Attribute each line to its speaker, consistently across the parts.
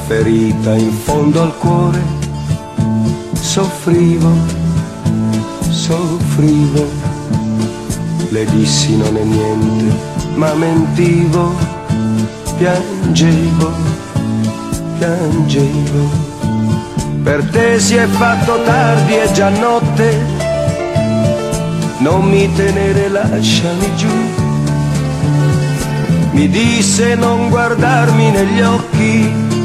Speaker 1: ferita in fondo al cuore, soffrivo, soffrivo. Le dissi non è niente, ma mentivo, piangevo, piangevo. Per te si è fatto tardi, è già notte, non mi tenere, lasciami giù. Mi disse non guardarmi negli occhi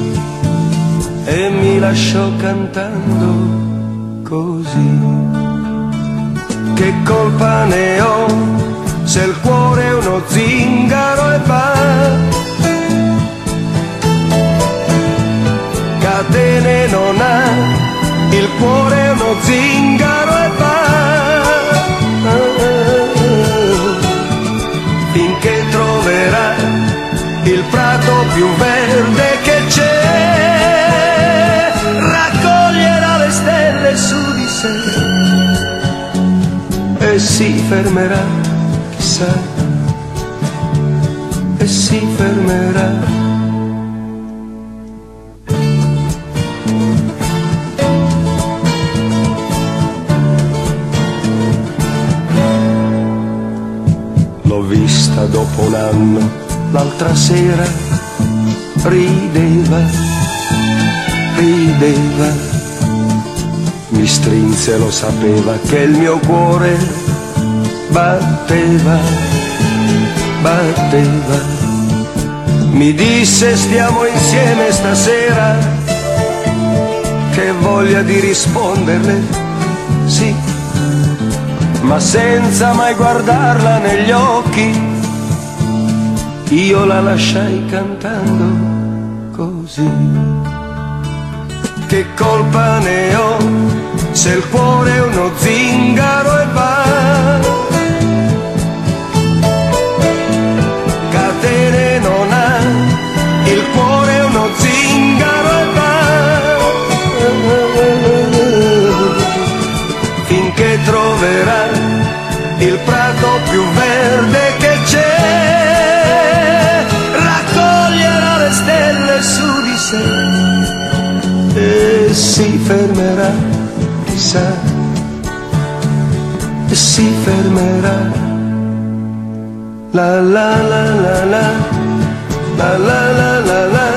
Speaker 1: e mi lasciò cantando così. Che colpa ne ho se il cuore è uno zingaro e va? Catene non ha, il cuore è uno zingaro e va. Finché troverà il prato più verde che c'è, raccoglierà le stelle su di sé e si fermerà, chissà, e si fermerà. L'ho vista dopo un anno, l'altra sera, rideva, rideva, mi strinse, lo sapeva che il mio cuore batteva, batteva. Mi disse stiamo insieme stasera, che voglia di risponderle, sì, ma senza mai guardarla negli occhi. Io la lasciai cantando così. Che colpa ne ho se il cuore è uno zingaro e va? Catene non ha, il cuore è uno zingaro e va. Finché troverà il prato più verde che c'è, raccoglierà le stelle su di sé e si fermerà, chissà, e si fermerà. La la la la la, la la la la la.